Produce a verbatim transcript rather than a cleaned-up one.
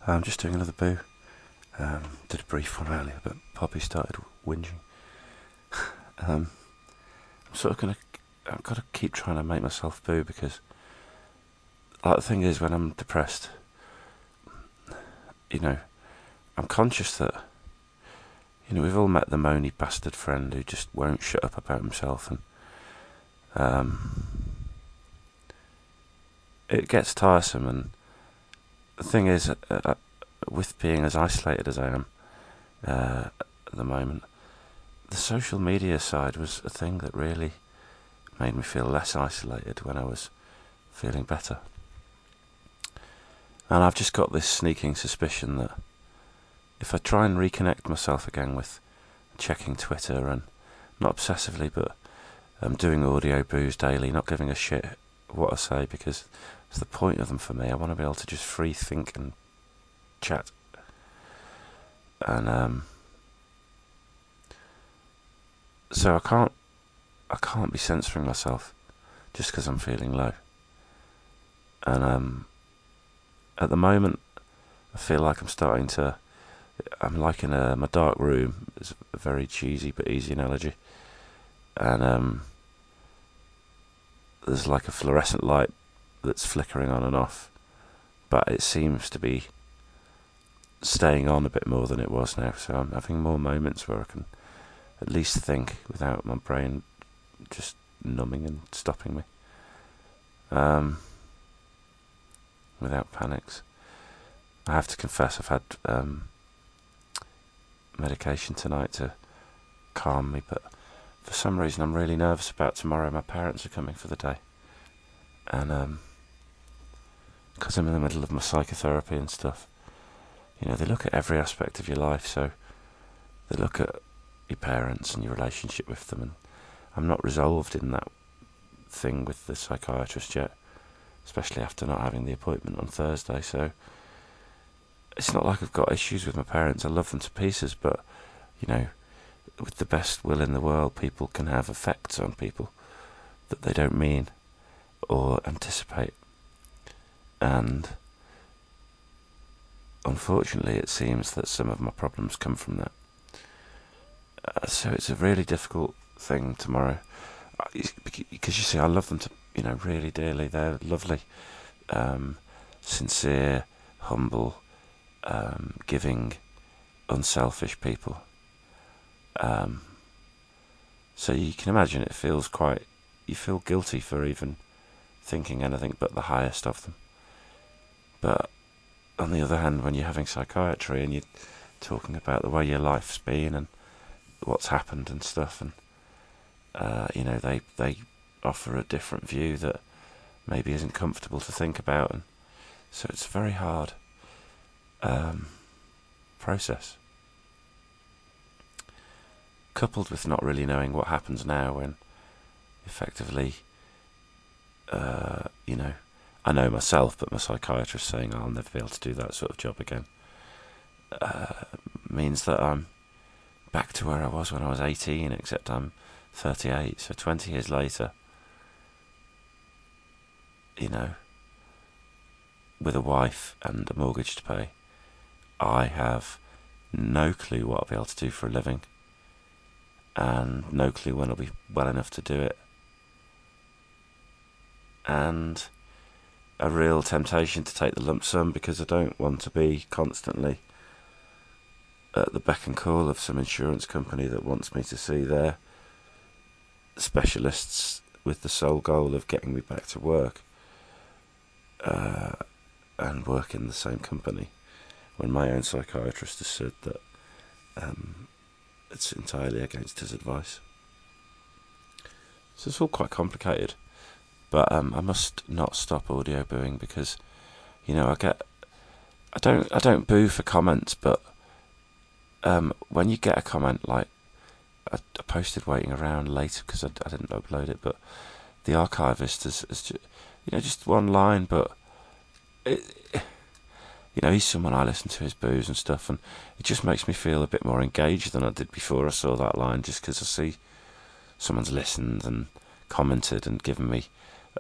I'm just doing another boo. Um, did a brief one earlier, but Poppy started whinging. um, I'm sort of gonna. I've got to keep trying to make myself boo because, like, the thing is, when I'm depressed, you know, I'm conscious that, you know, we've all met the moany bastard friend who just won't shut up about himself, and um, it gets tiresome. And the thing is, uh, with being as isolated as I am uh, at the moment, the social media side was a thing that really made me feel less isolated when I was feeling better. And I've just got this sneaking suspicion that if I try and reconnect myself again with checking Twitter, and not obsessively, but um, doing audio boos daily, not giving a shit what I say, because it's the point of them for me. I want to be able to just free think and chat. And um, so I can't I can't be censoring myself just because I'm feeling low. And um, at the moment, I feel like I'm starting to. I'm like in a, my dark room. It's a very cheesy but easy analogy. And um, there's like a fluorescent light that's flickering on and off, but it seems to be staying on a bit more than it was now. So I'm having more moments where I can at least think without my brain just numbing and stopping me, um, without panics. I have to confess I've had um, medication tonight to calm me, but for some reason I'm really nervous about tomorrow. My parents are coming for the day, and um, because I'm in the middle of my psychotherapy and stuff, you know, they look at every aspect of your life. So they look at your parents and your relationship with them, and I'm not resolved in that thing with the psychiatrist yet, especially after not having the appointment on Thursday. So it's not like I've got issues with my parents. I love them to pieces, but, you know, with the best will in the world, people can have effects on people that they don't mean or anticipate. And unfortunately, it seems that some of my problems come from that. Uh, so it's a really difficult thing tomorrow, because you see, I love them to, you know, really dearly. They're lovely, um, sincere, humble, um, giving, unselfish people. Um, so you can imagine it feels quite, you feel guilty for even thinking anything but the highest of them. But on the other hand, when you're having psychiatry and you're talking about the way your life's been and what's happened and stuff, and uh, you know, they they offer a different view that maybe isn't comfortable to think about, and so it's a very hard um, process. Coupled with not really knowing what happens now, when effectively, uh, you know, I know myself, but my psychiatrist saying I'll never be able to do that sort of job again, uh, means that I'm back to where I was when I was eighteen, except I'm thirty-eight, so twenty years later, you know, with a wife and a mortgage to pay, I have no clue what I'll be able to do for a living, and no clue when I'll be well enough to do it, and a real temptation to take the lump sum, because I don't want to be constantly at the beck and call of some insurance company that wants me to see their specialists with the sole goal of getting me back to work, uh, and work in the same company, when my own psychiatrist has said that um, it's entirely against his advice. So it's all quite complicated, but um, I must not stop audio booing, because, you know, I get, I don't, I don't boo for comments, but um, when you get a comment like, I, I posted waiting around later because I, I didn't upload it, but the archivist is, is just, you know, just one line, but it, you know, he's someone I listen to his boos and stuff, and it just makes me feel a bit more engaged than I did before I saw that line, just because I see someone's listened and commented and given me